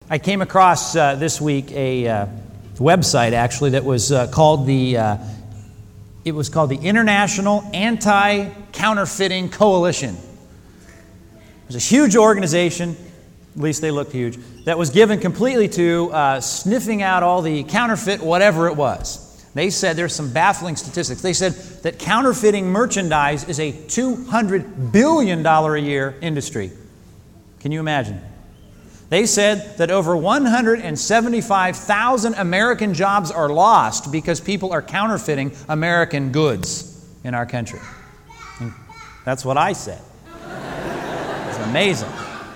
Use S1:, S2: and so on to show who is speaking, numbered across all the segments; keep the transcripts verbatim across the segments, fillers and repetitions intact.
S1: I came across uh, this week a uh, website actually that was uh, called the uh, it was called the International Anti-Counterfeiting Coalition. It was a huge organization, at least they looked huge, that was given completely to uh, sniffing out all the counterfeit whatever it was. They said there's some baffling statistics. They said that counterfeiting merchandise is a two hundred billion dollars a year industry. Can you imagine? They said that over one hundred seventy-five thousand American jobs are lost because people are counterfeiting American goods in our country. And that's what I said. It's amazing.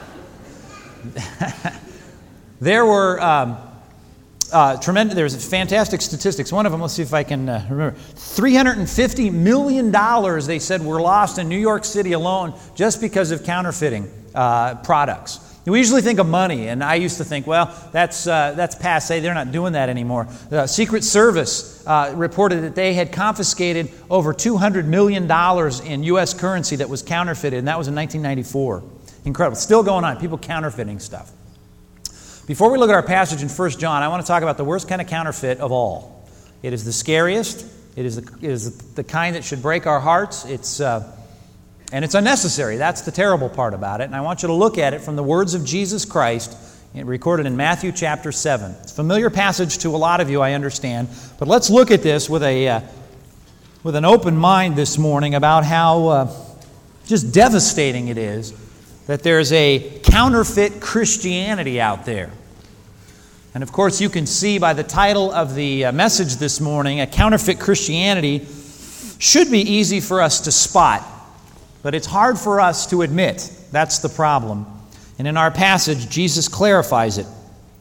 S1: There were um, uh, tremendous. There's fantastic statistics. One of them, let's see if I can uh, remember. three hundred fifty million dollars, they said, were lost in New York City alone just because of counterfeiting uh, products. We usually think of money, and I used to think, well, that's uh, that's passé. They're not doing that anymore. The Secret Service uh, reported that they had confiscated over two hundred million dollars in U S currency that was counterfeited, and that was in nineteen ninety-four. Incredible. Still going on. People counterfeiting stuff. Before we look at our passage in First John, I want to talk about the worst kind of counterfeit of all. It is the scariest. It is the, it is the kind that should break our hearts. It's... Uh, And it's unnecessary. That's the terrible part about it. And I want you to look at it from the words of Jesus Christ, recorded in Matthew chapter seven. It's a familiar passage to a lot of you, I understand. But let's look at this with a uh, with an open mind this morning about how uh, just devastating it is that there's a counterfeit Christianity out there. And of course, you can see by the title of the uh, message this morning, a counterfeit Christianity should be easy for us to spot. But it's hard for us to admit. That's the problem. And in our passage, Jesus clarifies it.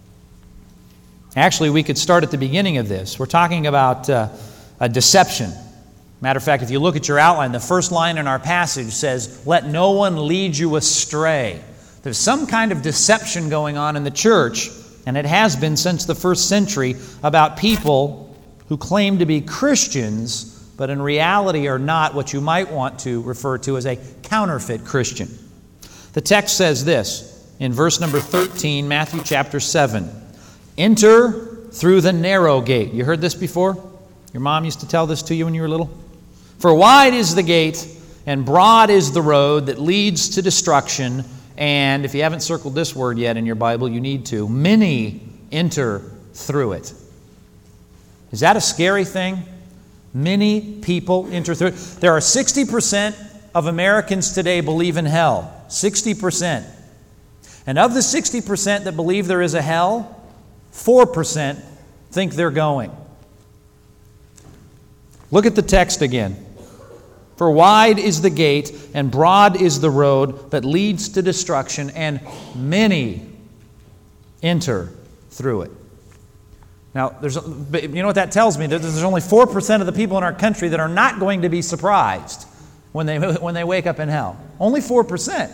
S1: Actually, we could start at the beginning of this. We're talking about uh, a deception. Matter of fact, if you look at your outline, the first line in our passage says, "Let no one lead you astray." There's some kind of deception going on in the church, and it has been since the first century, about people who claim to be Christians but in reality are not what you might want to refer to as a counterfeit Christian. The text says this in verse number thirteen, Matthew chapter seven. "Enter through the narrow gate." You heard this before? Your mom used to tell this to you when you were little? "For wide is the gate, and broad is the road that leads to destruction, and," if you haven't circled this word yet in your Bible, you need to, "many enter through it." Is that a scary thing? Many people enter through it. There are sixty percent of Americans today believe in hell. sixty percent. And of the sixty percent that believe there is a hell, four percent think they're going. Look at the text again. "For wide is the gate, and broad is the road that leads to destruction, and many enter through it." Now, there's, you know what that tells me? There's only four percent of the people in our country that are not going to be surprised when they when they wake up in hell. Only four percent.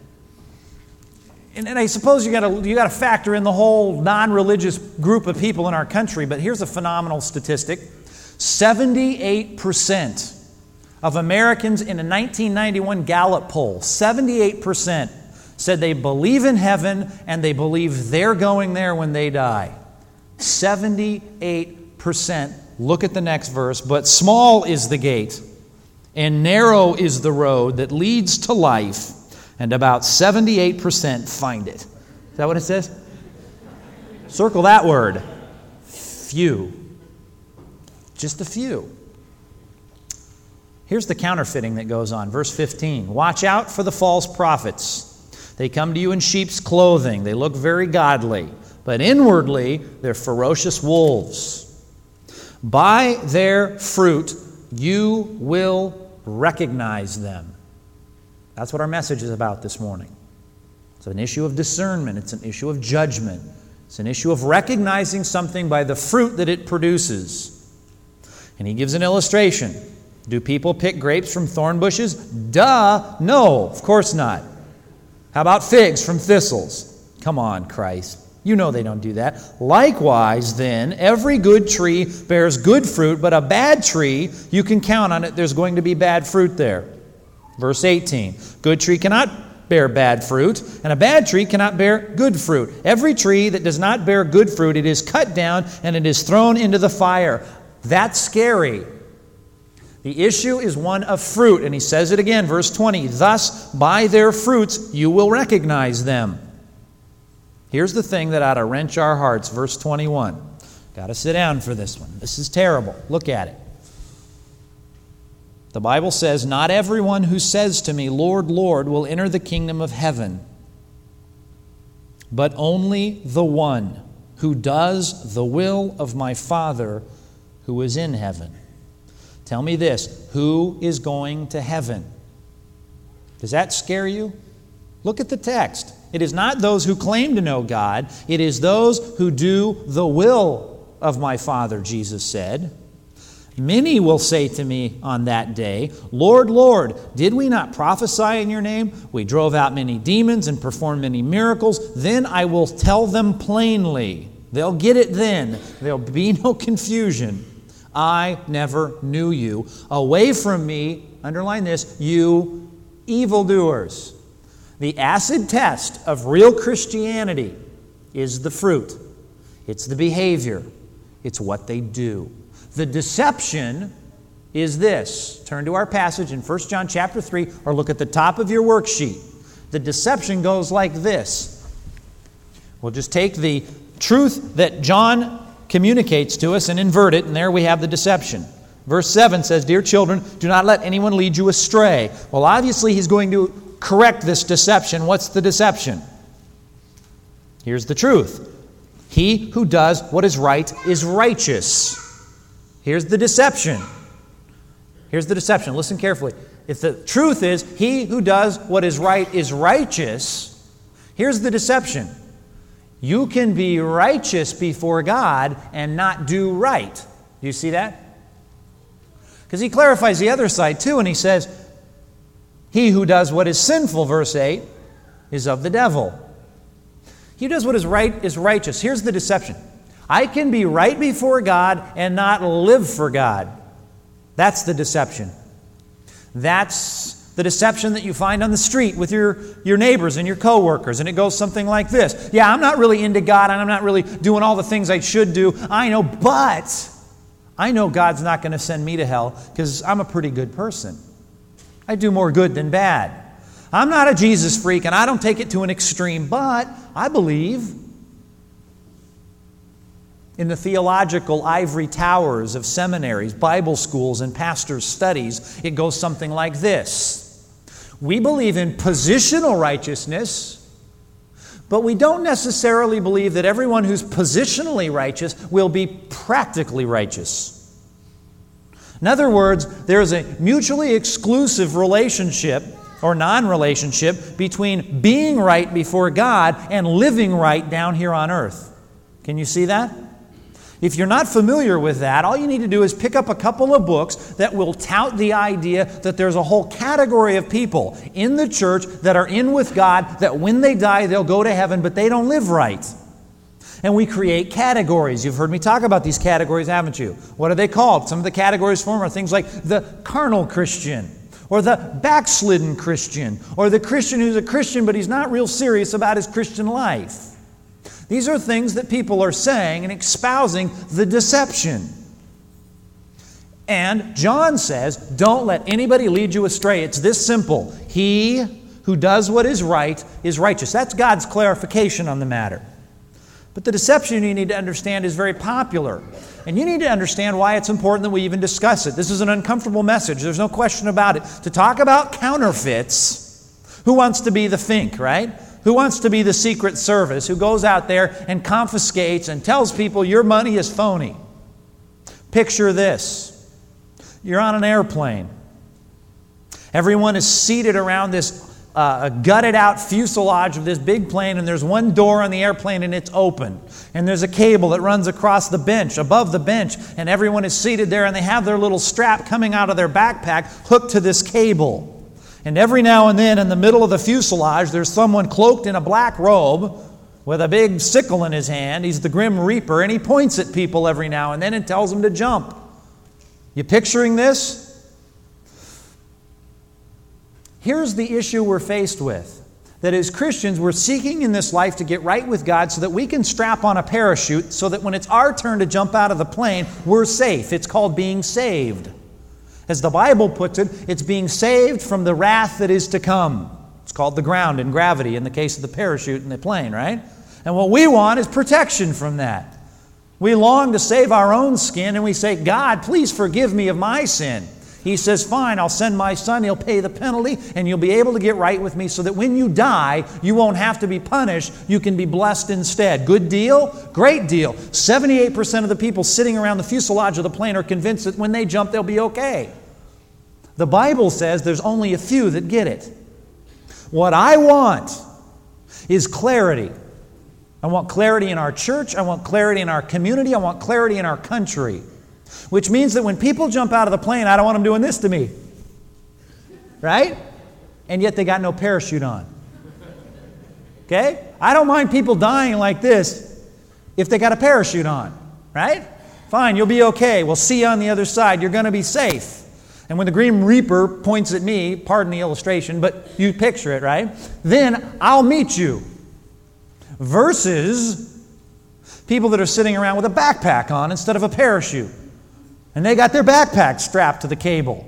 S1: And, and I suppose you got to you got to factor in the whole non-religious group of people in our country. But here's a phenomenal statistic: seventy-eight percent of Americans in a nineteen ninety-one Gallup poll, seventy-eight percent said they believe in heaven and they believe they're going there when they die. seventy-eight percent. Look at the next verse. "But small is the gate, and narrow is the road that leads to life, and about seventy-eight percent find it." Is that what it says? Circle that word. Few. Just a few. Here's the counterfeiting that goes on. Verse fifteen. "Watch out for the false prophets. They come to you in sheep's clothing. They look very godly, but inwardly, they're ferocious wolves. By their fruit, you will recognize them." That's what our message is about this morning. It's an issue of discernment. It's an issue of judgment. It's an issue of recognizing something by the fruit that it produces. And he gives an illustration. Do people pick grapes from thorn bushes? Duh, no, of course not. How about figs from thistles? Come on, Christ. You know they don't do that. "Likewise, then, every good tree bears good fruit, but a bad tree, you can count on it, there's going to be bad fruit there." Verse eighteen. "Good tree cannot bear bad fruit, and a bad tree cannot bear good fruit. Every tree that does not bear good fruit, it is cut down and it is thrown into the fire. That's scary. The issue is one of fruit, and he says it again, verse twenty, thus by their fruits you will recognize them. Here's the thing that ought to wrench our hearts, verse twenty-one. Got to sit down for this one. This is terrible. Look at it. The Bible says, not everyone who says to me, Lord, Lord, will enter the kingdom of heaven, but only the one who does the will of my Father who is in heaven. Tell me this, who is going to heaven? Does that scare you? Look at the text. It is not those who claim to know God. It is those who do the will of my Father, Jesus said. Many will say to me on that day, Lord, Lord, did we not prophesy in your name? We drove out many demons and performed many miracles. Then I will tell them plainly. They'll get it then. There'll be no confusion. I never knew you. Away from me, underline this, you evildoers. The acid test of real Christianity is the fruit. It's the behavior. It's what they do. The deception is this. Turn to our passage in First John chapter three, or look at the top of your worksheet. The deception goes like this. We'll just take the truth that John communicates to us and invert it, and there we have the deception. Verse seven says, Dear children, do not let anyone lead you astray. Well, obviously he's going to correct this deception. What's the deception? Here's the truth. He who does what is right is righteous. Here's the deception. Here's the deception. Listen carefully. If the truth is, he who does what is right is righteous, here's the deception. You can be righteous before God and not do right. Do you see that? Because he clarifies the other side too, and he says, he who does what is sinful, verse eight, is of the devil. He who does what is right is righteous. Here's the deception. I can be right before God and not live for God. That's the deception. That's the deception that you find on the street with your, your neighbors and your coworkers. And it goes something like this. Yeah, I'm not really into God and I'm not really doing all the things I should do. I know, but I know God's not going to send me to hell because I'm a pretty good person. I do more good than bad. I'm not a Jesus freak and I don't take it to an extreme, but I believe in the theological ivory towers of seminaries, Bible schools, and pastors' studies. It goes something like this. We believe in positional righteousness, but we don't necessarily believe that everyone who's positionally righteous will be practically righteous. In other words, there is a mutually exclusive relationship or non-relationship between being right before God and living right down here on earth. Can you see that? If you're not familiar with that, all you need to do is pick up a couple of books that will tout the idea that there's a whole category of people in the church that are in with God, that when they die, they'll go to heaven, but they don't live right. And we create categories. You've heard me talk about these categories, haven't you? What are they called? Some of the categories for them are things like the carnal Christian, or the backslidden Christian, or the Christian who's a Christian, but he's not real serious about his Christian life. These are things that people are saying and espousing the deception. And John says, don't let anybody lead you astray. It's this simple. He who does what is right is righteous. That's God's clarification on the matter. But the deception you need to understand is very popular. And you need to understand why it's important that we even discuss it. This is an uncomfortable message. There's no question about it. To talk about counterfeits, who wants to be the Fink, right? Who wants to be the Secret Service, who goes out there and confiscates and tells people your money is phony? Picture this. You're on an airplane. Everyone is seated around this uh, gutted out fuselage of this big plane, and there's one door on the airplane and it's open. And there's a cable that runs across the bench, above the bench, and everyone is seated there and they have their little strap coming out of their backpack hooked to this cable. And every now and then in the middle of the fuselage, there's someone cloaked in a black robe with a big sickle in his hand. He's the Grim Reaper, and he points at people every now and then and tells them to jump. You picturing this? Here's the issue we're faced with. that as Christians, we're seeking in this life to get right with God so that we can strap on a parachute so that when it's our turn to jump out of the plane, we're safe. It's called being saved. As the Bible puts it, it's being saved from the wrath that is to come. It's called the ground and gravity in the case of the parachute in the plane, right? And what we want is protection from that. We long to save our own skin, and we say, God, please forgive me of my sin. He says, fine, I'll send my son, he'll pay the penalty, and you'll be able to get right with me so that when you die, you won't have to be punished, you can be blessed instead. Good deal? Great deal. seventy-eight percent of the people sitting around the fuselage of the plane are convinced that when they jump, they'll be okay. The Bible says there's only a few that get it. What I want is clarity. I want clarity in our church, I want clarity in our community, I want clarity in our country. Which means that when people jump out of the plane, I don't want them doing this to me. Right? And yet they got no parachute on. Okay? I don't mind people dying like this if they got a parachute on. Right? Fine, you'll be okay. We'll see you on the other side. You're going to be safe. And when the Grim Reaper points at me, pardon the illustration, but you picture it, right? Then I'll meet you. Versus people that are sitting around with a backpack on instead of a parachute. And they got their backpack strapped to the cable.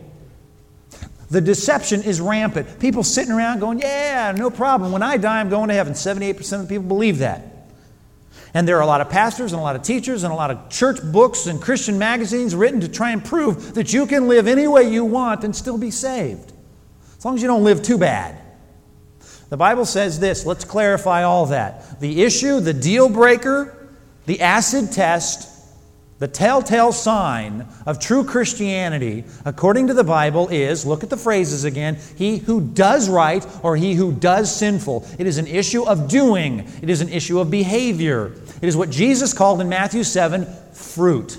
S1: The deception is rampant. People sitting around going, yeah, no problem. When I die, I'm going to heaven. seventy-eight percent of the people believe that. And there are a lot of pastors and a lot of teachers and a lot of church books and Christian magazines written to try and prove that you can live any way you want and still be saved. As long as you don't live too bad. The Bible says this. Let's clarify all that. The issue, the deal breaker, the acid test, the telltale sign of true Christianity, according to the Bible, is, look at the phrases again, he who does right or he who does sinful. It is an issue of doing. It is an issue of behavior. It is what Jesus called in Matthew seven, fruit.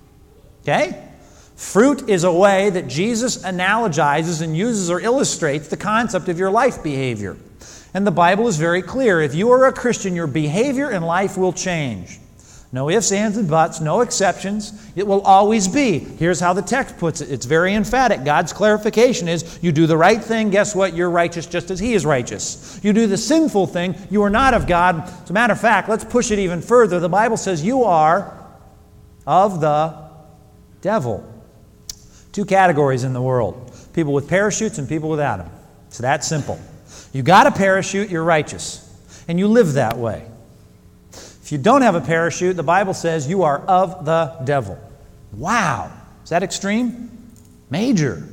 S1: Okay? Fruit is a way that Jesus analogizes and uses or illustrates the concept of your life behavior. And the Bible is very clear. If you are a Christian, your behavior in life will change. No ifs, ands, and buts, no exceptions. It will always be. Here's how the text puts it. It's very emphatic. God's clarification is, you do the right thing, guess what? You're righteous just as He is righteous. You do the sinful thing, you are not of God. As a matter of fact, let's push it even further. The Bible says you are of the devil. Two categories in the world. People with parachutes and people without them. It's that simple. You got a parachute, you're righteous. And you live that way. If you don't have a parachute, the Bible says you are of the devil. Wow. Is that extreme? Major.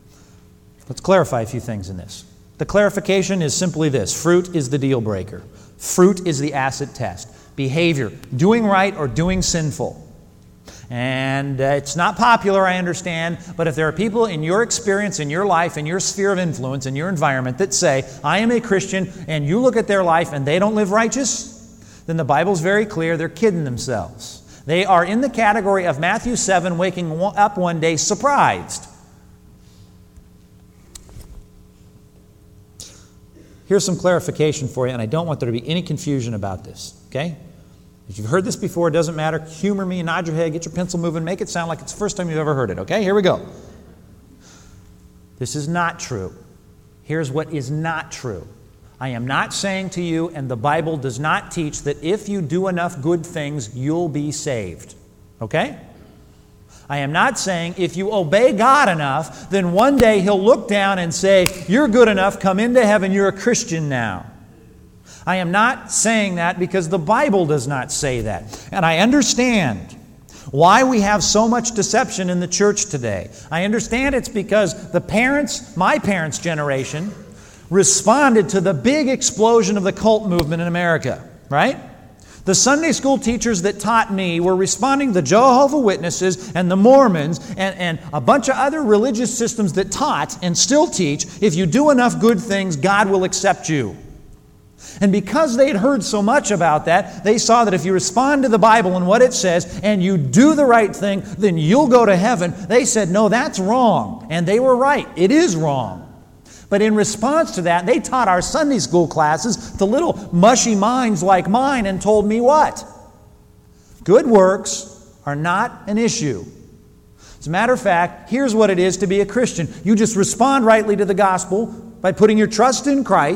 S1: Let's clarify a few things in this. The clarification is simply this. Fruit is the deal breaker. Fruit is the acid test. Behavior. Doing right or doing sinful. And uh, it's not popular, I understand, but if there are people in your experience, in your life, in your sphere of influence, in your environment that say, I am a Christian, and you look at their life and they don't live righteous, then the Bible's very clear, they're kidding themselves. They are in the category of Matthew seven, waking up one day surprised. Here's some clarification for you, and I don't want there to be any confusion about this, okay? If you've heard this before, it doesn't matter. Humor me, nod your head, get your pencil moving, make it sound like it's the first time you've ever heard it, okay? Here we go. This is not true. Here's what is not true. I am not saying to you, and the Bible does not teach, that if you do enough good things, you'll be saved. Okay? I am not saying if you obey God enough, then one day He'll look down and say, you're good enough, come into heaven, you're a Christian now. I am not saying that because the Bible does not say that. And I understand why we have so much deception in the church today. I understand it's because the parents, my parents' generation, responded to the big explosion of the cult movement in America, right? The Sunday school teachers that taught me were responding to the Jehovah's Witnesses and the Mormons and, and a bunch of other religious systems that taught and still teach, if you do enough good things, God will accept you. And because they'd heard so much about that, they saw that if you respond to the Bible and what it says, and you do the right thing, then you'll go to heaven. They said, no, that's wrong. And they were right. It is wrong. But in response to that, they taught our Sunday school classes to little mushy minds like mine and told me what? Good works are not an issue. As a matter of fact, here's what it is to be a Christian. You just respond rightly to the gospel by putting your trust in Christ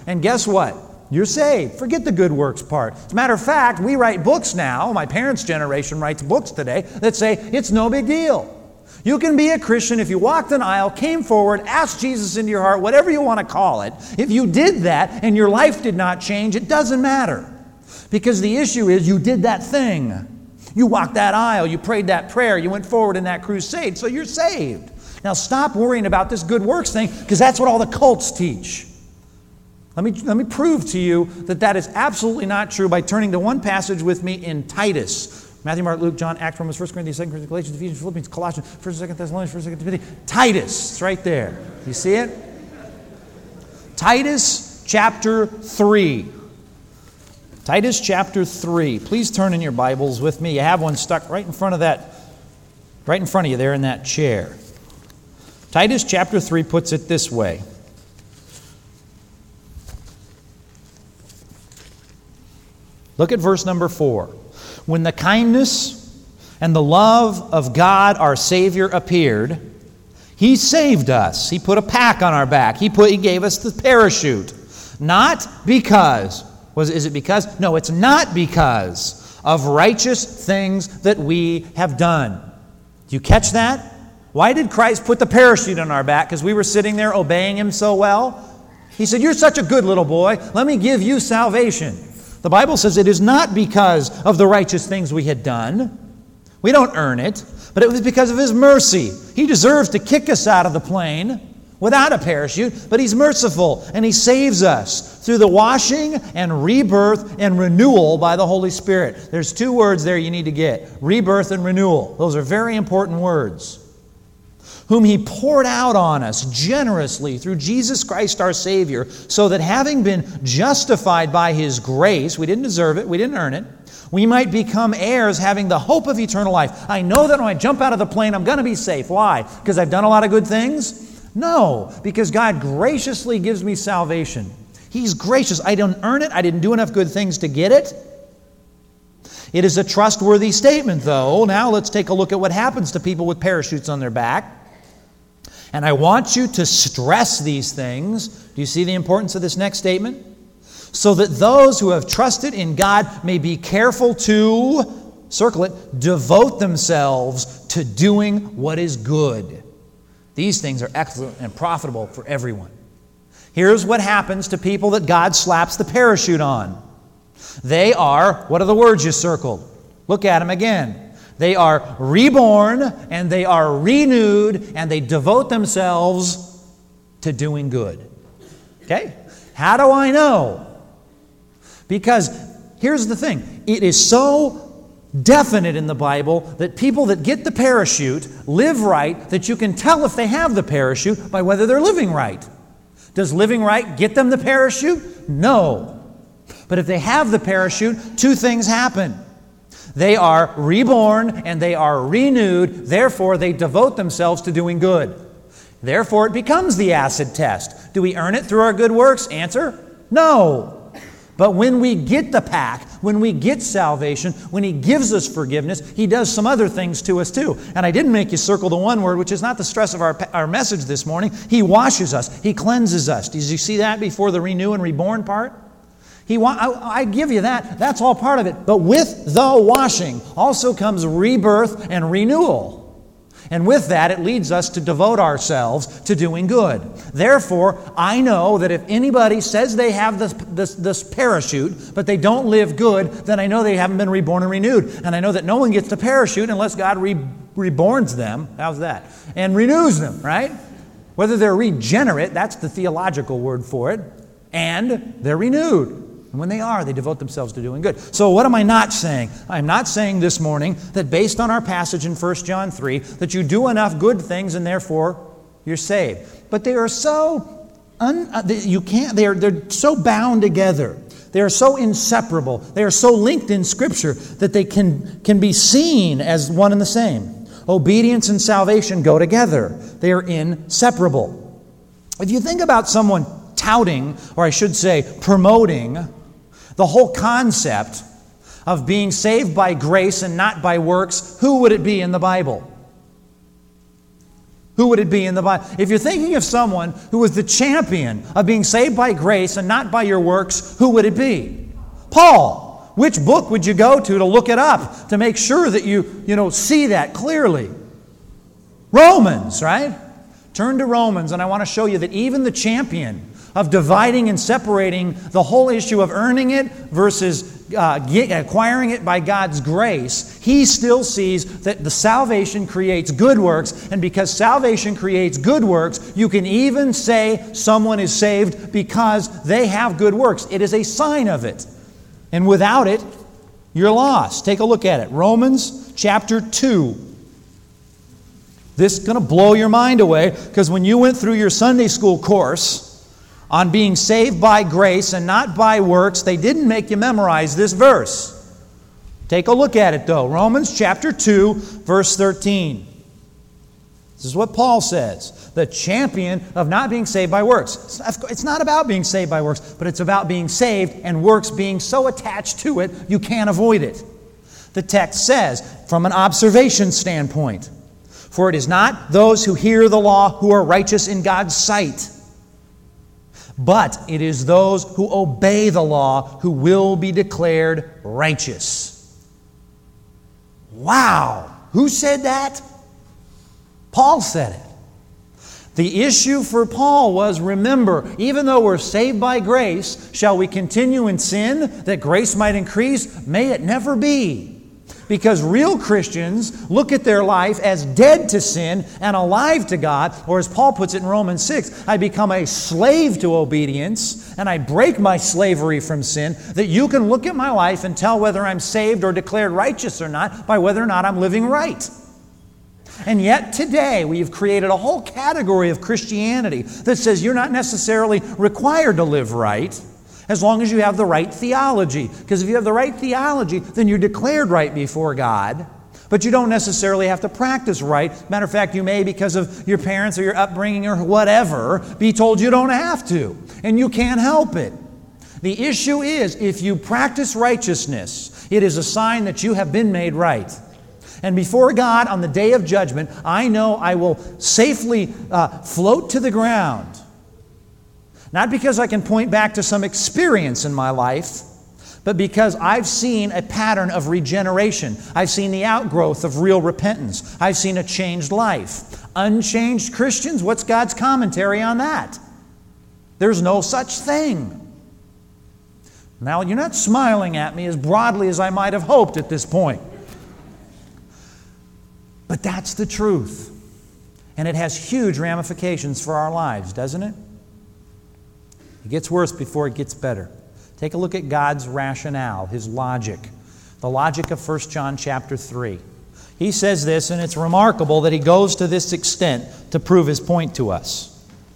S1: And guess what? You're saved. Forget the good works part. As a matter of fact, we write books now. My parents' generation writes books today that say it's no big deal. You can be a Christian if you walked an aisle, came forward, asked Jesus into your heart, whatever you want to call it. If you did that and your life did not change, it doesn't matter. Because the issue is you did that thing. You walked that aisle, you prayed that prayer, you went forward in that crusade, so you're saved. Now stop worrying about this good works thing, because that's what all the cults teach. Let me, let me prove to you that that is absolutely not true by turning to one passage with me in Titus. Matthew, Mark, Luke, John, Acts, Romans, First Corinthians, Second Corinthians, Galatians, Ephesians, Philippians, Colossians, First and Second Thessalonians, First and Second Timothy. Titus, it's right there. You see it? Titus chapter three. Titus chapter three. Please turn in your Bibles with me. You have one stuck right in front of that, right in front of you there in that chair. Titus chapter three puts it this way. Look at verse number four. When the kindness and the love of God our Savior appeared, He saved us. He put a pack on our back. He put He gave us the parachute. Not because, was is it because? No, it's not because of righteous things that we have done. Do you catch that? Why did Christ put the parachute on our back? Because we were sitting there obeying Him so well? He said, "You're such a good little boy. Let me give you salvation." The Bible says it is not because of the righteous things we had done. We don't earn it, but it was because of His mercy. He deserves to kick us out of the plane without a parachute, but He's merciful and He saves us through the washing and rebirth and renewal by the Holy Spirit. There's two words there you need to get: rebirth and renewal. Those are very important words. Whom He poured out on us generously through Jesus Christ our Savior, so that having been justified by His grace, we didn't deserve it, we didn't earn it, we might become heirs having the hope of eternal life. I know that when I jump out of the plane, I'm going to be safe. Why? Because I've done a lot of good things? No, because God graciously gives me salvation. He's gracious. I didn't earn it. I didn't do enough good things to get it. It is a trustworthy statement, though. Now let's take a look at what happens to people with parachutes on their back. And I want you to stress these things. Do you see the importance of this next statement? So that those who have trusted in God may be careful to, circle it, devote themselves to doing what is good. These things are excellent and profitable for everyone. Here's what happens to people that God slaps the parachute on. They are, what are the words you circled? Look at them again. They are reborn, and they are renewed, and they devote themselves to doing good. Okay? How do I know? Because here's the thing. It is so definite in the Bible that people that get the parachute live right, that you can tell if they have the parachute by whether they're living right. Does living right get them the parachute? No. But if they have the parachute, two things happen. They are reborn and they are renewed. Therefore, they devote themselves to doing good. Therefore, it becomes the acid test. Do we earn it through our good works? Answer, no. But when we get the pack, when we get salvation, when He gives us forgiveness, He does some other things to us too. And I didn't make you circle the one word, which is not the stress of our, our message this morning. He washes us. He cleanses us. Did you see that before the renew and reborn part? He wa- I, I give you that. That's all part of it. But with the washing also comes rebirth and renewal. And with that, it leads us to devote ourselves to doing good. Therefore, I know that if anybody says they have this, this, this parachute, but they don't live good, then I know they haven't been reborn and renewed. And I know that no one gets the parachute unless God re- reborns them. How's that? And renews them, right? Whether they're regenerate, that's the theological word for it, and they're renewed. And when they are, they devote themselves to doing good. So what am I not saying? I'm not saying this morning that based on our passage in First John three, that you do enough good things and therefore you're saved. But they are so, un, you can't, they are, they're so bound together. They are so inseparable. They are so linked in Scripture that they can, can be seen as one and the same. Obedience and salvation go together. They are inseparable. If you think about someone touting, or I should say promoting, the whole concept of being saved by grace and not by works, who would it be in the Bible? Who would it be in the Bible? If you're thinking of someone who was the champion of being saved by grace and not by your works, who would it be? Paul. Which book would you go to to look it up, to make sure that you, you know, see that clearly? Romans, right? Turn to Romans, and I want to show you that even the champion of dividing and separating the whole issue of earning it versus uh, get, acquiring it by God's grace, he still sees that the salvation creates good works, and because salvation creates good works, you can even say someone is saved because they have good works. It is a sign of it. And without it, you're lost. Take a look at it. Romans chapter two. This is going to blow your mind away, because when you went through your Sunday school course on being saved by grace and not by works, they didn't make you memorize this verse. Take a look at it, though. Romans chapter two, verse thirteen. This is what Paul says. The champion of not being saved by works. It's not about being saved by works, but it's about being saved and works being so attached to it, you can't avoid it. The text says, from an observation standpoint, for it is not those who hear the law who are righteous in God's sight, but it is those who obey the law who will be declared righteous. Wow! Who said that? Paul said it. The issue for Paul was, remember, even though we're saved by grace, shall we continue in sin that grace might increase? May it never be. Because real Christians look at their life as dead to sin and alive to God, or as Paul puts it in Romans six, I become a slave to obedience and I break my slavery from sin, that you can look at my life and tell whether I'm saved or declared righteous or not by whether or not I'm living right. And yet today we've created a whole category of Christianity that says you're not necessarily required to live right, as long as you have the right theology. Because if you have the right theology, then you're declared right before God. But you don't necessarily have to practice right. Matter of fact, you may, because of your parents or your upbringing or whatever, be told you don't have to. And you can't help it. The issue is, if you practice righteousness, it is a sign that you have been made right. And before God, on the day of judgment, I know I will safely uh, float to the ground. Not because I can point back to some experience in my life, but because I've seen a pattern of regeneration. I've seen the outgrowth of real repentance. I've seen a changed life. Unchanged Christians, what's God's commentary on that? There's no such thing. Now, you're not smiling at me as broadly as I might have hoped at this point. But that's the truth. And it has huge ramifications for our lives, doesn't it? It gets worse before it gets better. Take a look at God's rationale, His logic. The logic of First John chapter three. He says this, and it's remarkable that he goes to this extent to prove his point to us.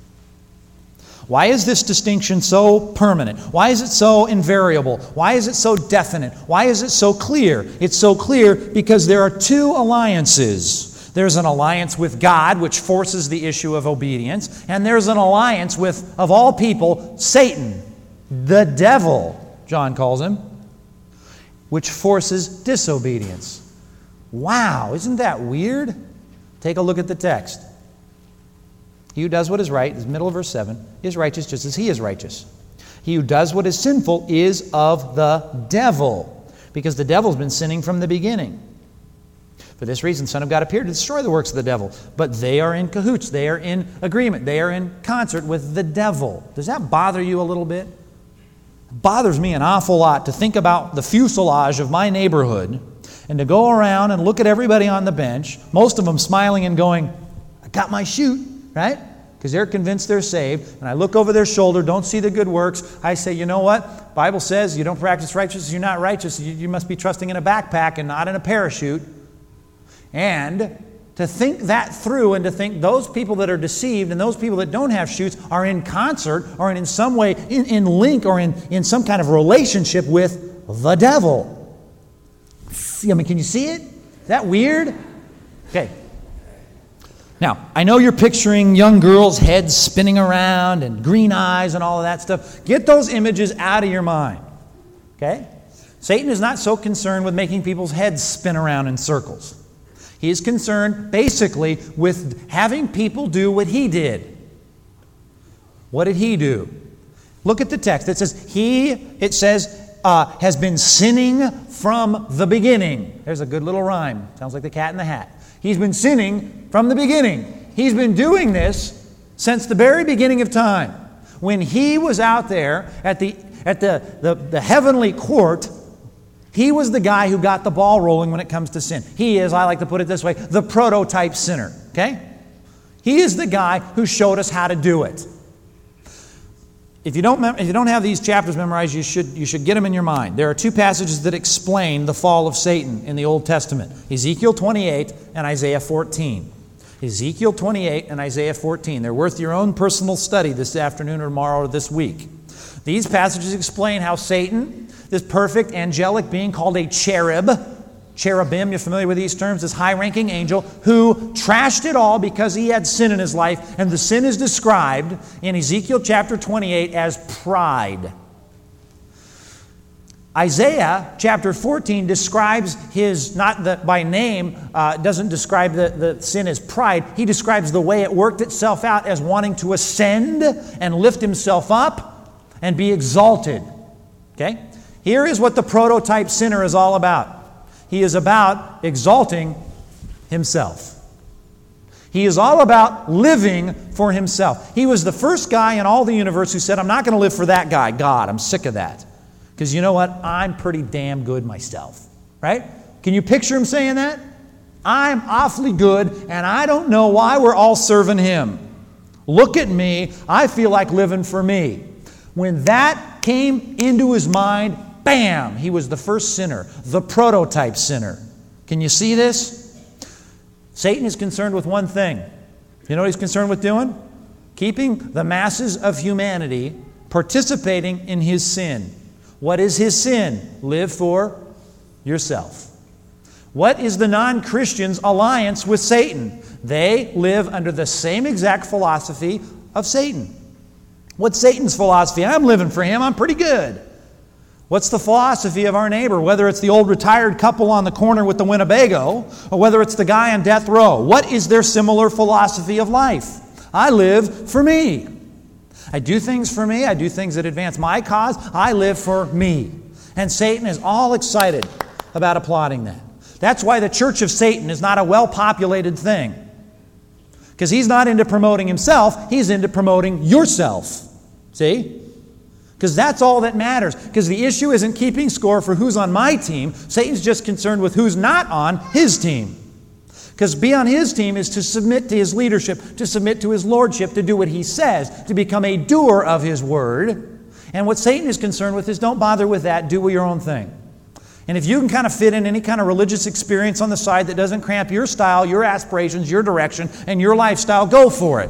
S1: Why is this distinction so permanent? Why is it so invariable? Why is it so definite? Why is it so clear? It's so clear because there are two alliances. There's an alliance with God, which forces the issue of obedience. And there's an alliance with, of all people, Satan, the devil, John calls him, which forces disobedience. Wow, isn't that weird? Take a look at the text. He who does what is right, in the middle of verse seven, is righteous just as he is righteous. He who does what is sinful is of the devil, because the devil's been sinning from the beginning. For this reason, the Son of God appeared to destroy the works of the devil. But they are in cahoots. They are in agreement. They are in concert with the devil. Does that bother you a little bit? It bothers me an awful lot to think about the fuselage of my neighborhood and to go around and look at everybody on the bench, most of them smiling and going, I got my chute, right? Because they're convinced they're saved. And I look over their shoulder, don't see the good works. I say, you know what? Bible says you don't practice righteousness, you're not righteous. You, you must be trusting in a backpack and not in a parachute. And to think that through and to think those people that are deceived and those people that don't have chutes are in concert or in some way in, in link or in, in some kind of relationship with the devil. I mean, can you see it? Is that weird? Okay. Now, I know you're picturing young girls' heads spinning around and green eyes and all of that stuff. Get those images out of your mind. Okay? Satan is not so concerned with making people's heads spin around in circles. He is concerned basically with having people do what he did. What did he do? Look at the text. It says, he, it says, uh, has been sinning from the beginning. There's a good little rhyme. Sounds like the Cat in the Hat. He's been sinning from the beginning. He's been doing this since the very beginning of time. When he was out there at the at the, the, the heavenly court, he was the guy who got the ball rolling when it comes to sin. He is, I like to put it this way, the prototype sinner. Okay? He is the guy who showed us how to do it. If you don't mem- if you don't have these chapters memorized, you should you should get them in your mind. There are two passages that explain the fall of Satan in the Old Testament: Ezekiel twenty-eight and Isaiah fourteen. Ezekiel twenty-eight and Isaiah fourteen. They're worth your own personal study this afternoon or tomorrow or this week. These passages explain how Satan, this perfect angelic being called a cherub, cherubim, you're familiar with these terms, this high-ranking angel, who trashed it all because he had sin in his life, and the sin is described in Ezekiel chapter twenty-eight as pride. Isaiah chapter fourteen describes his, not the, by name, uh, doesn't describe the, the sin as pride. He describes the way it worked itself out as wanting to ascend and lift himself up and be exalted. Okay? Here is what the prototype sinner is all about. He is about exalting himself. He is all about living for himself. He was the first guy in all the universe who said, I'm not going to live for that guy, God. I'm sick of that. Because you know what? I'm pretty damn good myself. Right? Can you picture him saying that? I'm awfully good, and I don't know why we're all serving him. Look at me. I feel like living for me. When that came into his mind, bam, he was the first sinner, the prototype sinner. Can you see this? Satan is concerned with one thing. You know what he's concerned with doing? Keeping the masses of humanity participating in his sin. What is his sin? Live for yourself. What is the non-Christian's alliance with Satan? They live under the same exact philosophy of Satan. What's Satan's philosophy? I'm living for him. I'm pretty good. What's the philosophy of our neighbor? Whether it's the old retired couple on the corner with the Winnebago, or whether it's the guy on death row. What is their similar philosophy of life? I live for me. I do things for me. I do things that advance my cause. I live for me. And Satan is all excited about applauding that. That's why the Church of Satan is not a well-populated thing. Because he's not into promoting himself. He's into promoting yourself. See? Because that's all that matters. Because the issue isn't keeping score for who's on my team. Satan's just concerned with who's not on his team. Because be on his team is to submit to his leadership, to submit to his lordship, to do what he says, to become a doer of his word. And what Satan is concerned with is don't bother with that, do your own thing. And if you can kind of fit in any kind of religious experience on the side that doesn't cramp your style, your aspirations, your direction, and your lifestyle, go for it.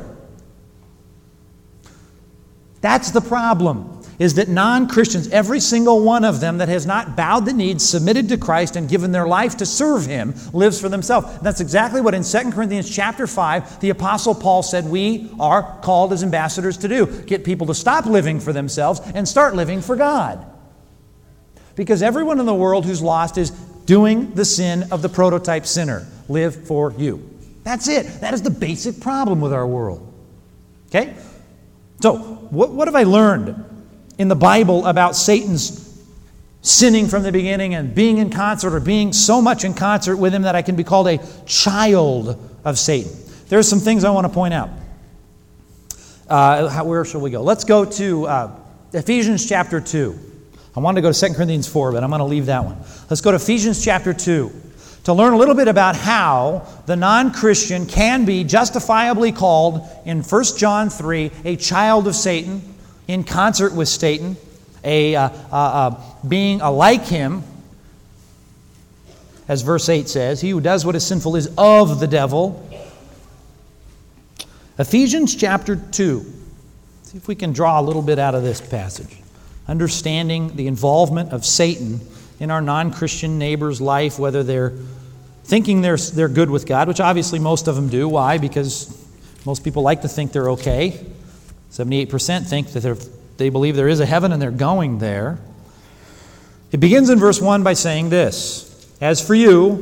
S1: That's the problem. Is that non-Christians, every single one of them that has not bowed the knee, submitted to Christ, and given their life to serve Him, lives for themselves. That's exactly what in Second Corinthians chapter five, the Apostle Paul said we are called as ambassadors to do. Get people to stop living for themselves and start living for God. Because everyone in the world who's lost is doing the sin of the prototype sinner. Live for you. That's it. That is the basic problem with our world. Okay? So, what, what have I learned in the Bible about Satan's sinning from the beginning and being in concert or being so much in concert with him that I can be called a child of Satan? There are some things I want to point out. Uh, how, where shall we go? Let's go to uh, Ephesians chapter two. I wanted to go to Second Corinthians four, but I'm going to leave that one. Let's go to Ephesians chapter two to learn a little bit about how the non-Christian can be justifiably called in First John three a child of Satan, in concert with Satan, a uh, uh, uh, being like him, as verse eight says. He who does what is sinful is of the devil. Ephesians chapter two. See if we can draw a little bit out of this passage. Understanding the involvement of Satan in our non-Christian neighbor's life, whether they're thinking they're, they're good with God, which obviously most of them do. Why? Because most people like to think they're okay. seventy-eight percent think that they believe there is a heaven and they're going there. It begins in verse one by saying this: As for you,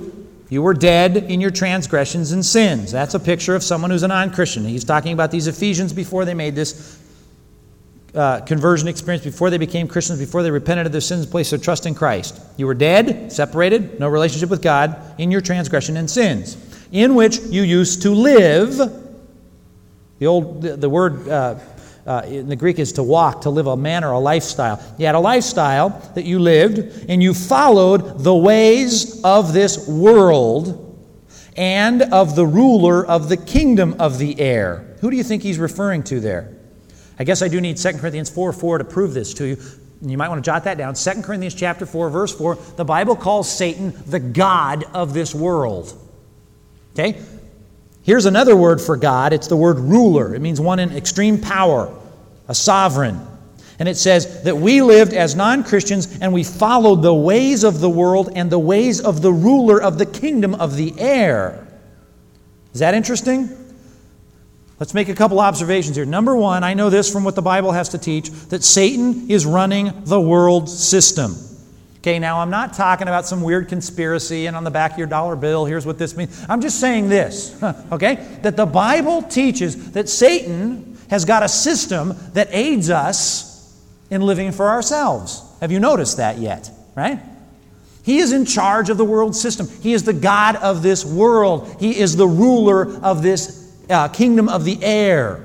S1: You were dead in your transgressions and sins. That's a picture of someone who's a non-Christian. He's talking about these Ephesians before they made this uh, conversion experience, before they became Christians, before they repented of their sins and placed their trust in Christ. You were dead, separated, no relationship with God, in your transgression and sins, in which you used to live. The old, the, the word uh, uh, in the Greek is to walk, to live a manner, a lifestyle. You had a lifestyle that you lived, and you followed the ways of this world and of the ruler of the kingdom of the air. Who do you think he's referring to there? I guess I do need Second Corinthians four four to prove this to you. You might want to jot that down. Second Corinthians chapter four, verse four, the Bible calls Satan the god of this world. Okay? Here's another word for God. It's the word ruler. It means one in extreme power, a sovereign. And it says that we lived as non-Christians and we followed the ways of the world and the ways of the ruler of the kingdom of the air. Is that interesting? Let's make a couple observations here. Number one, I know this from what the Bible has to teach, that Satan is running the world system. Okay, now I'm not talking about some weird conspiracy and on the back of your dollar bill, here's what this means. I'm just saying this, okay, that the Bible teaches that Satan has got a system that aids us in living for ourselves. Have you noticed that yet, right? He is in charge of the world system. He is the God of this world. He is the ruler of this uh, kingdom of the air.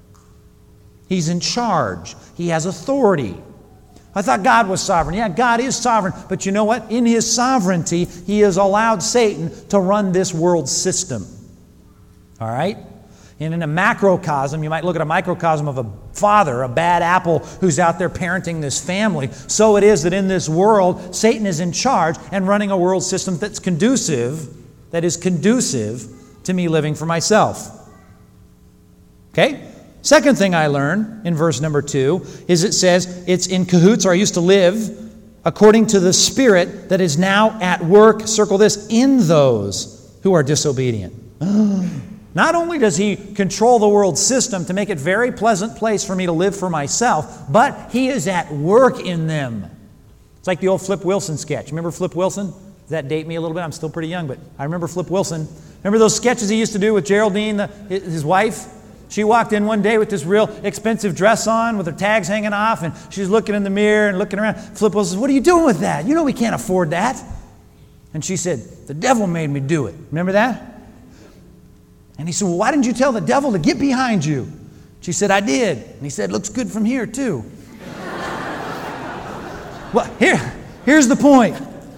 S1: He's in charge. He has authority. I thought God was sovereign. Yeah, God is sovereign. But you know what? In His sovereignty, He has allowed Satan to run this world system. All right? And in a macrocosm, you might look at a microcosm of a father, a bad apple who's out there parenting this family. So it is that in this world, Satan is in charge and running a world system that's conducive, that is conducive to me living for myself. Okay? Second thing I learned in verse number two is it says it's in cahoots, or I used to live, according to the Spirit that is now at work, circle this, in those who are disobedient. Not only does He control the world system to make it a very pleasant place for me to live for myself, but He is at work in them. It's like the old Flip Wilson sketch. Remember Flip Wilson? Does that date me a little bit? I'm still pretty young, but I remember Flip Wilson. Remember those sketches he used to do with Geraldine, the, his wife? She walked in one day with this real expensive dress on with her tags hanging off, and she's looking in the mirror and looking around. Flip Wilson says, "What are you doing with that? You know we can't afford that." And she said, "The devil made me do it." Remember that? And he said, "Well, why didn't you tell the devil to get behind you?" She said, "I did." And he said, "Looks good from here, too." Well, here, here's the point.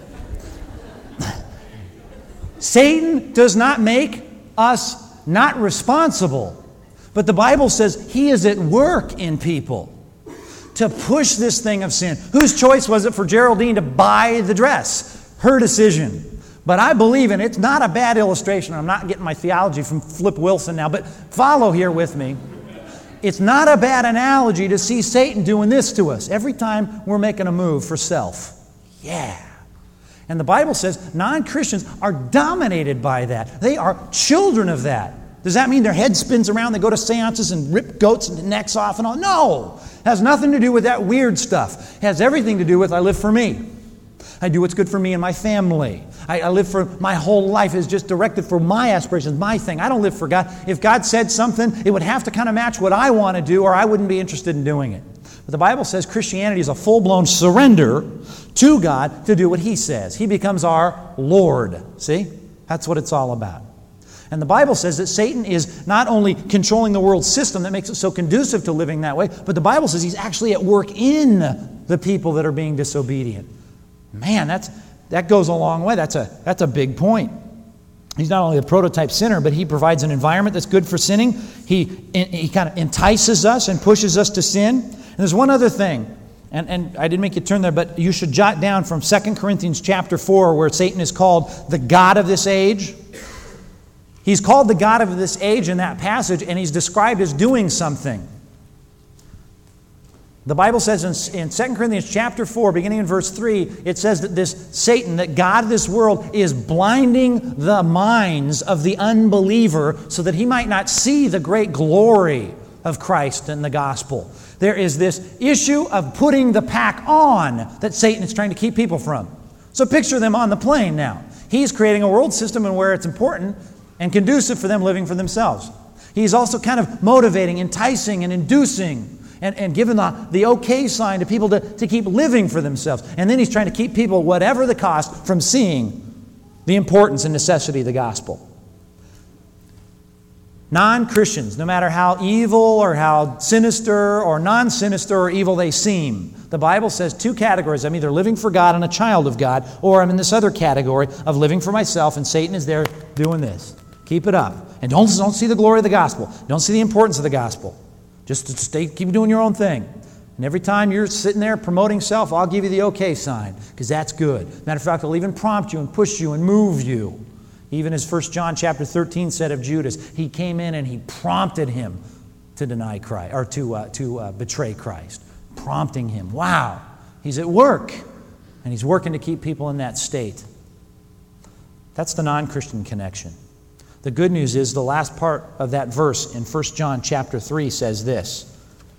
S1: Satan does not make us not responsible. But the Bible says He is at work in people to push this thing of sin. Whose choice was it for Geraldine to buy the dress? Her decision. But I believe, and it's not a bad illustration, I'm not getting my theology from Flip Wilson now, but follow here with me. It's not a bad analogy to see Satan doing this to us every time we're making a move for self. Yeah. And the Bible says non-Christians are dominated by that. They are children of that. Does that mean their head spins around, they go to seances and rip goats' necks off and all? No! It has nothing to do with that weird stuff. It has everything to do with I live for me. I do what's good for me and my family. I, I live for, my whole life is just directed for my aspirations, my thing. I don't live for God. If God said something, it would have to kind of match what I want to do, or I wouldn't be interested in doing it. But the Bible says Christianity is a full-blown surrender to God to do what He says. He becomes our Lord. See? That's what it's all about. And the Bible says that Satan is not only controlling the world system that makes it so conducive to living that way, but the Bible says he's actually at work in the people that are being disobedient. Man, that's that goes a long way. That's a that's a big point. He's not only the prototype sinner, but he provides an environment that's good for sinning. He he kind of entices us and pushes us to sin. And there's one other thing, and, and I didn't make you turn there, but you should jot down from Second Corinthians chapter four, where Satan is called the god of this age. He's called the god of this age in that passage, and he's described as doing something. The Bible says in, in Second Corinthians chapter four, beginning in verse three, it says that this Satan, that God of this world, is blinding the minds of the unbeliever so that he might not see the great glory of Christ and the gospel. There is this issue of putting the pack on that Satan is trying to keep people from. So picture them on the plane now. He's creating a world system and where it's important and conducive for them living for themselves. He's also kind of motivating, enticing, and inducing, and, and giving the, the okay sign to people to, to keep living for themselves. And then he's trying to keep people, whatever the cost, from seeing the importance and necessity of the gospel. Non-Christians, no matter how evil or how sinister or non-sinister or evil they seem, the Bible says two categories. I'm either living for God and a child of God, or I'm in this other category of living for myself, and Satan is there doing this. Keep it up. And don't, don't see the glory of the gospel. Don't see the importance of the gospel. Just stay, keep doing your own thing. And every time you're sitting there promoting self, I'll give you the okay sign, because that's good. Matter of fact, I'll even prompt you and push you and move you. Even as First John chapter thirteen said of Judas, he came in and he prompted him to deny Christ, or to, uh, to uh, betray Christ. Prompting him. Wow. He's at work. And he's working to keep people in that state. That's the non-Christian connection. The good news is the last part of that verse in First John chapter three says this.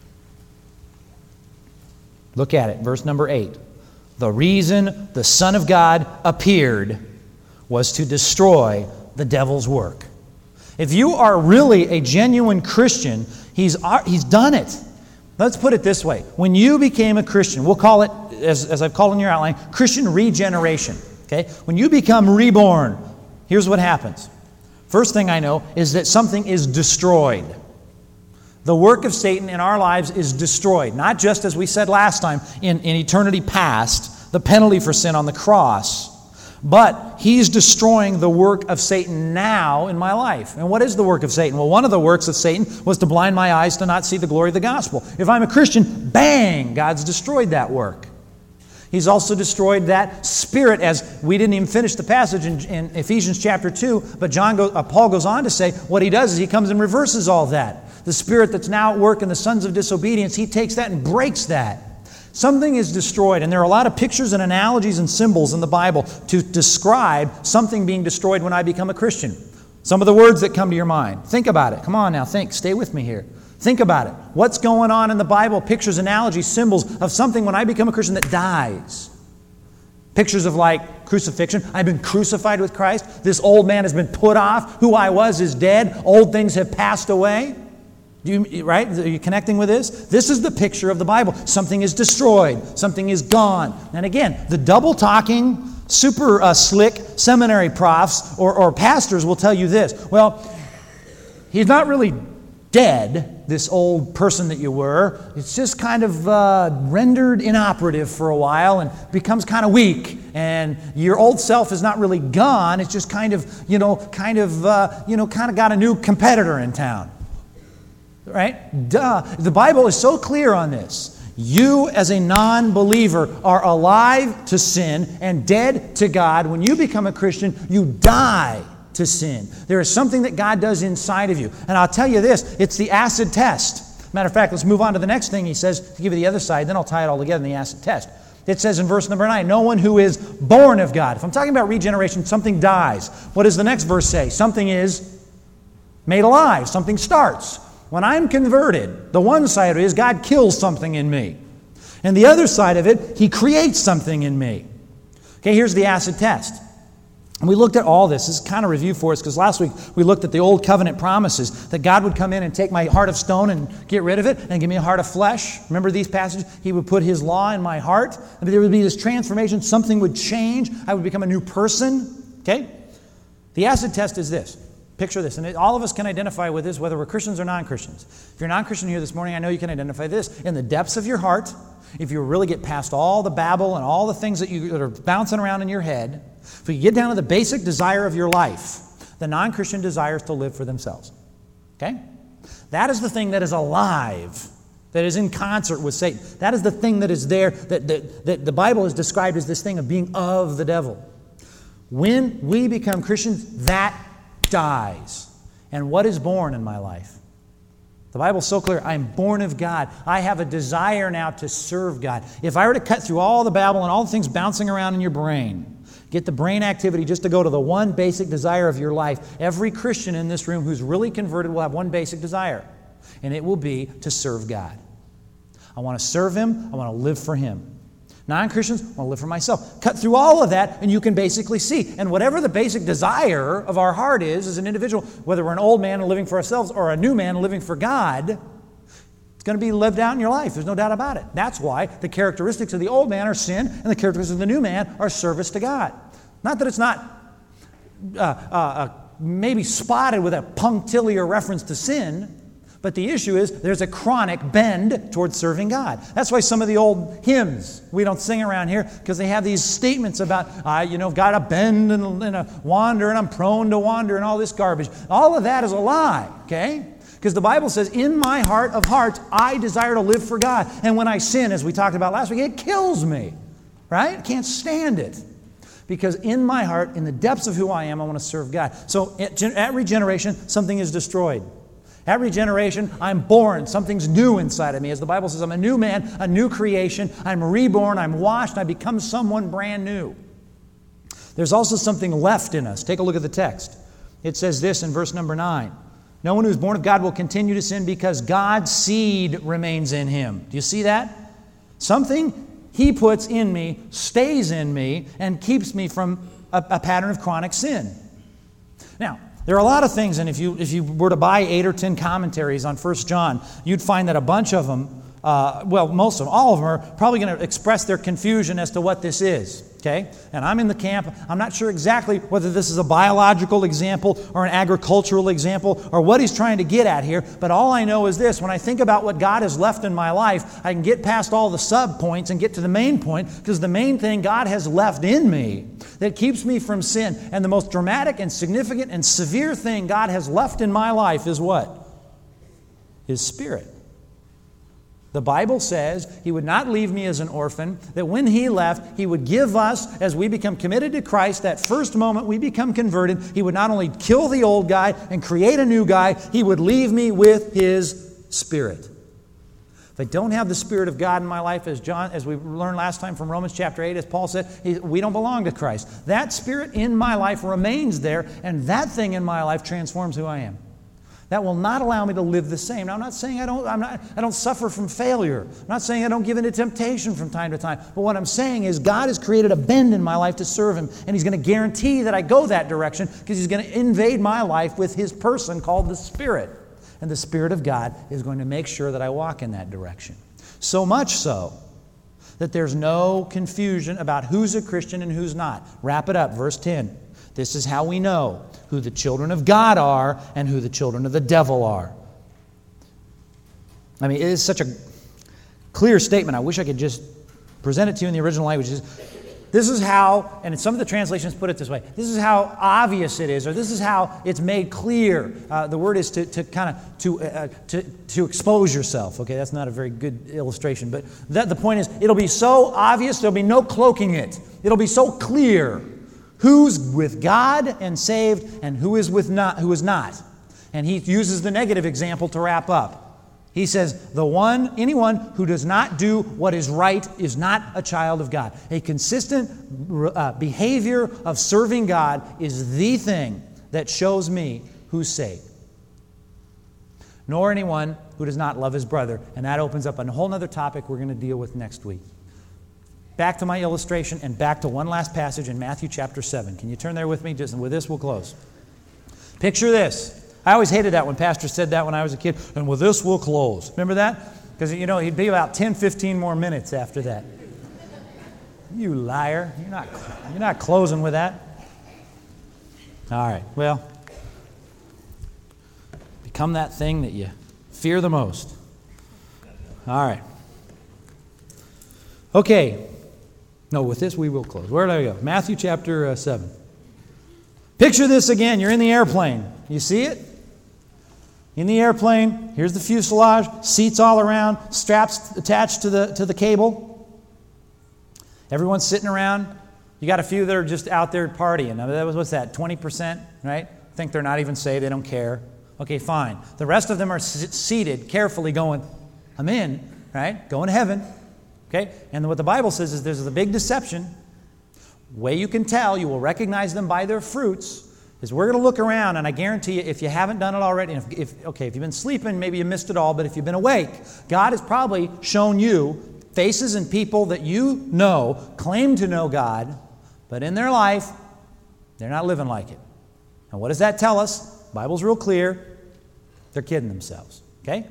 S1: Look at it, verse number eight. The reason the Son of God appeared was to destroy the devil's work. If you are really a genuine Christian, he's, he's done it. Let's put it this way. When you became a Christian, we'll call it, as, as I've called in your outline, Christian regeneration. Okay? When you become reborn, here's what happens. First thing I know is that something is destroyed. The work of Satan in our lives is destroyed. Not just, as we said last time, in, in eternity past, the penalty for sin on the cross, but he's destroying the work of Satan now in my life. And what is the work of Satan? Well, one of the works of Satan was to blind my eyes to not see the glory of the gospel. If I'm a Christian, bang, God's destroyed that work. He's also destroyed that spirit, as we didn't even finish the passage in, in Ephesians chapter two, but John go, uh, Paul goes on to say what he does is he comes and reverses all that. The spirit that's now at work in the sons of disobedience, he takes that and breaks that. Something is destroyed, and there are a lot of pictures and analogies and symbols in the Bible to describe something being destroyed when I become a Christian. Some of the words that come to your mind. Think about it. Come on now, think. Stay with me here. Think about it. What's going on in the Bible? Pictures, analogies, symbols of something when I become a Christian that dies. Pictures of like crucifixion. I've been crucified with Christ. This old man has been put off. Who I was is dead. Old things have passed away. Do you, right? Are you connecting with this? This is the picture of the Bible. Something is destroyed. Something is gone. And again, the double-talking, super uh, slick seminary profs or, or pastors will tell you this. Well, he's not really dead, this old person that you were. It's just kind of uh, rendered inoperative for a while and becomes kind of weak. And your old self is not really gone. It's just kind of, you know, kind of, uh, you know, kind of got a new competitor in town. Right? Duh. The Bible is so clear on this. You, as a non-believer, are alive to sin and dead to God. When you become a Christian, you die to sin. There is something that God does inside of you. And I'll tell you this, it's the acid test. Matter of fact, let's move on to the next thing he says, to give you the other side, then I'll tie it all together in the acid test. It says in verse number nine, no one who is born of God. If I'm talking about regeneration, something dies. What does the next verse say? Something is made alive. Something starts. When I'm converted, the one side of it is God kills something in me. And the other side of it, He creates something in me. Okay, here's the acid test. And we looked at all this. This is kind of review for us because last week we looked at the old covenant promises that God would come in and take my heart of stone and get rid of it and give me a heart of flesh. Remember these passages? He would put His law in my heart. And there would be this transformation. Something would change. I would become a new person. Okay? The acid test is this. Picture this, and all of us can identify with this, whether we're Christians or non-Christians. If you're non-Christian here this morning, I know you can identify this. In the depths of your heart, if you really get past all the babble and all the things that, you, that are bouncing around in your head, if you get down to the basic desire of your life, the non-Christian desires to live for themselves. Okay? That is the thing that is alive, that is in concert with Satan. That is the thing that is there, that, that, that the Bible is described as this thing of being of the devil. When we become Christians, that dies. And what is born in my life? The Bible's so clear. I am born of God. I have a desire now to serve God. If I were to cut through all the babble and all the things bouncing around in your brain, get the brain activity just to go to the one basic desire of your life, every Christian in this room who's really converted will have one basic desire, and it will be to serve God. I want to serve Him. I want to live for Him. Non-Christians, I want to live for myself. Cut through all of that, and you can basically see. And whatever the basic desire of our heart is as an individual, whether we're an old man living for ourselves or a new man living for God, it's going to be lived out in your life. There's no doubt about it. That's why the characteristics of the old man are sin, and the characteristics of the new man are service to God. Not that it's not uh, uh, uh, maybe spotted with a punctiliar reference to sin, but the issue is there's a chronic bend towards serving God. That's why some of the old hymns we don't sing around here, because they have these statements about, I, you know, got a bend and, and a wander, and I'm prone to wander, and all this garbage. All of that is a lie, okay? Because the Bible says, in my heart of hearts, I desire to live for God. And when I sin, as we talked about last week, it kills me, right? I can't stand it. Because in my heart, in the depths of who I am, I want to serve God. So at, at regeneration, something is destroyed. At regeneration, I'm born. Something's new inside of me. As the Bible says, I'm a new man, a new creation. I'm reborn, I'm washed, I become someone brand new. There's also something left in us. Take a look at the text. It says this in verse number nine. No one who is born of God will continue to sin because God's seed remains in him. Do you see that? Something He puts in me stays in me and keeps me from a, a pattern of chronic sin. Now, there are a lot of things, and if you if you were to buy eight or ten commentaries on First John, you'd find that a bunch of them, uh, well, most of them, all of them are probably going to express their confusion as to what this is, okay? And I'm in the camp, I'm not sure exactly whether this is a biological example or an agricultural example or what he's trying to get at here, but all I know is this: when I think about what God has left in my life, I can get past all the sub-points and get to the main point, because the main thing God has left in me that keeps me from sin, and the most dramatic and significant and severe thing God has left in my life is what? His Spirit. The Bible says He would not leave me as an orphan, that when He left, He would give us, as we become committed to Christ, that first moment we become converted, He would not only kill the old guy and create a new guy, He would leave me with His Spirit. If I don't have the Spirit of God in my life, as John, as we learned last time from Romans chapter eight, as Paul said, he, we don't belong to Christ. That Spirit in my life remains there, and that thing in my life transforms who I am. That will not allow me to live the same. Now, I'm not saying I don't, I'm not, I don't suffer from failure. I'm not saying I don't give into temptation from time to time. But what I'm saying is God has created a bend in my life to serve Him, and He's going to guarantee that I go that direction, because He's going to invade my life with His person called the Spirit. And the Spirit of God is going to make sure that I walk in that direction. So much so that there's no confusion about who's a Christian and who's not. Wrap it up, verse ten. This is how we know who the children of God are and who the children of the devil are. I mean, it is such a clear statement. I wish I could just present it to you in the original language. This is how, and some of the translations put it this way, this is how obvious it is, or this is how it's made clear. Uh, the word is to, to kind of, to, uh, to, to expose yourself. Okay, that's not a very good illustration, but that, the point is, it'll be so obvious, there'll be no cloaking it. It'll be so clear who's with God and saved and who is with not, who is not. And he uses the negative example to wrap up. He says, the one, anyone who does not do what is right is not a child of God. A consistent uh, behavior of serving God is the thing that shows me who's saved. Nor anyone who does not love his brother. And that opens up a whole other topic we're going to deal with next week. Back to my illustration and back to one last passage in Matthew chapter seven. Can you turn there with me? Just with this, we'll close. Picture this. I always hated that when Pastor said that when I was a kid. And with this, we'll close. Remember that? Because, you know, he'd be about ten, fifteen more minutes after that. You liar. You're not, you're not closing with that. All right. Well, become that thing that you fear the most. All right. Okay. No, with this, we will close. Where do I go? Matthew chapter uh, seven. Picture this again. You're in the airplane. You see it? In the airplane, here's the fuselage, seats all around, straps attached to the to the cable. Everyone's sitting around. You got a few that are just out there partying. Now, that was, what's that, twenty percent, right? Think they're not even saved, they don't care. Okay, fine. The rest of them are s- seated, carefully going, I'm in, right? Going to heaven. Okay? And what the Bible says is there's a big deception. Way you can tell, you will recognize them by their fruits, is we're going to look around, and I guarantee you, if you haven't done it already, if, if okay, if you've been sleeping, maybe you missed it all, but if you've been awake, God has probably shown you Faces and people that you know claim to know God, but in their life, they're not living like it. And what does that tell us? The Bible's real clear. They're kidding themselves. Okay?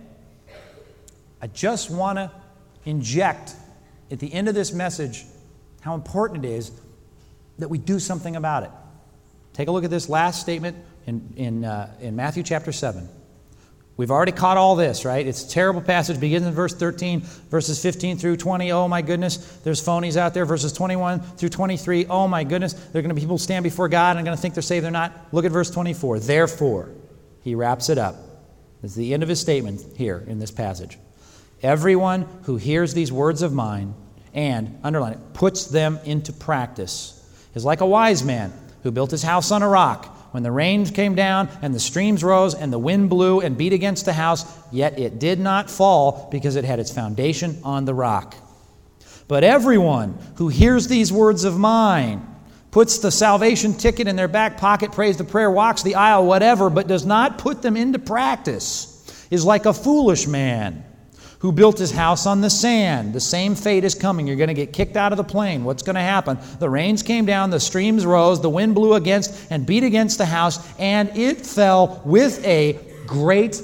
S1: I just want to inject at the end of this message how important it is that we do something about it. Take a look at this last statement in, in, uh, in Matthew chapter seven. We've already caught all this, right? It's a terrible passage. Begins in verse thirteen, verses fifteen through twenty. Oh, my goodness, there's phonies out there. Verses twenty-one through twenty-three. Oh, my goodness, they're going to be people who stand before God and going to think they're saved. They're not. Look at verse twenty-four. Therefore, he wraps it up. This is the end of his statement here in this passage. Everyone who hears these words of mine and, underline it, puts them into practice is like a wise man who built his house on a rock. When the rains came down and the streams rose and the wind blew and beat against the house, yet it did not fall because it had its foundation on the rock. But everyone who hears these words of mine, puts the salvation ticket in their back pocket, prays the prayer, walks the aisle, whatever, but does not put them into practice, is like a foolish man who built his house on the sand. The same fate is coming. You're going to get kicked out of the plane. What's going to happen? The rains came down, the streams rose, the wind blew against and beat against the house, and it fell with a great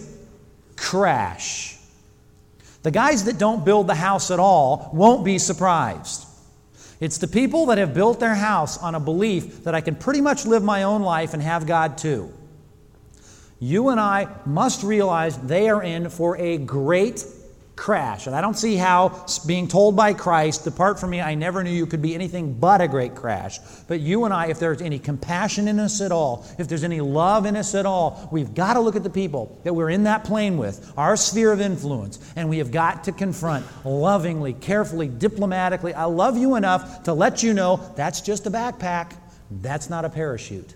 S1: crash. The guys that don't build the house at all won't be surprised. It's the people that have built their house on a belief that I can pretty much live my own life and have God too. You and I must realize they are in for a great crash. And I don't see how being told by Christ, depart from me, I never knew you, could be anything but a great crash. But you and I, if there's any compassion in us at all, if there's any love in us at all, we've got to look at the people that we're in that plane with, our sphere of influence, and we have got to confront lovingly, carefully, diplomatically. I love you enough to let you know that's just a backpack. That's not a parachute.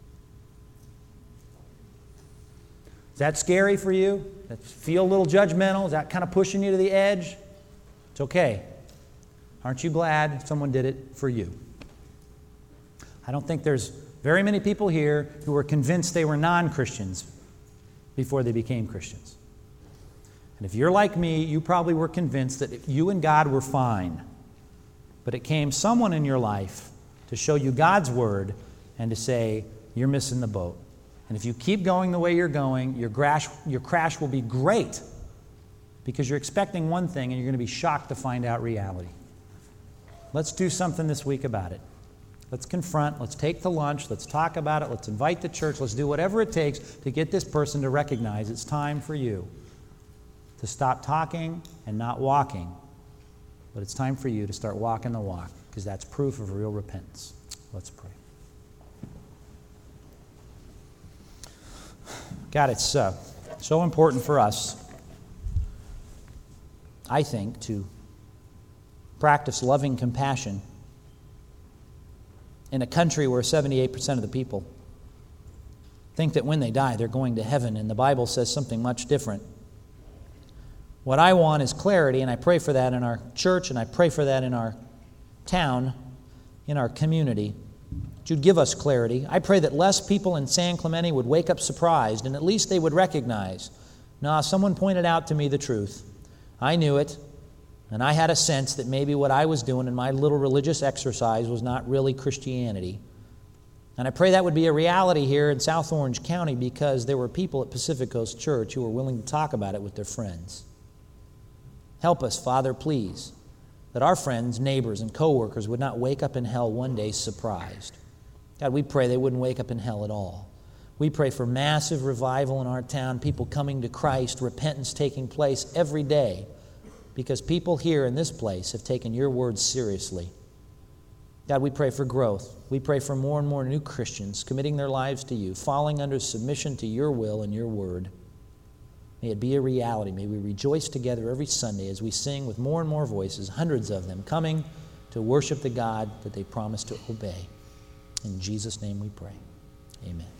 S1: Is that scary for you? That feel a little judgmental? Is that kind of pushing you to the edge? It's okay. Aren't you glad someone did it for you? I don't think there's very many people here who were convinced they were non-Christians before they became Christians. And if you're like me, you probably were convinced that you and God were fine. But it came someone in your life to show you God's word and to say, you're missing the boat. And if you keep going the way you're going, your crash, your crash will be great because you're expecting one thing and you're going to be shocked to find out reality. Let's do something this week about it. Let's confront, let's take the lunch, let's talk about it, let's invite the church, let's do whatever it takes to get this person to recognize it's time for you to stop talking and not walking, but it's time for you to start walking the walk because that's proof of real repentance. Let's pray. God, it's uh, so important for us, I think, to practice loving compassion in a country where seventy-eight percent of the people think that when they die they're going to heaven, and the Bible says something much different. What I want is clarity, and I pray for that in our church, and I pray for that in our town, in our community. You'd give us clarity. I pray that less people in San Clemente would wake up surprised, and at least they would recognize, nah, someone pointed out to me the truth. I knew it, and I had a sense that maybe what I was doing in my little religious exercise was not really Christianity. And I pray that would be a reality here in South Orange County because there were people at Pacific Coast Church who were willing to talk about it with their friends. Help us, Father, please, that our friends, neighbors, and coworkers would not wake up in hell one day surprised. God, we pray they wouldn't wake up in hell at all. We pray for massive revival in our town, people coming to Christ, repentance taking place every day, because people here in this place have taken your words seriously. God, we pray for growth. We pray for more and more new Christians committing their lives to you, falling under submission to your will and your word. May it be a reality. May we rejoice together every Sunday as we sing with more and more voices, hundreds of them, coming to worship the God that they promised to obey. In Jesus' name we pray. Amen.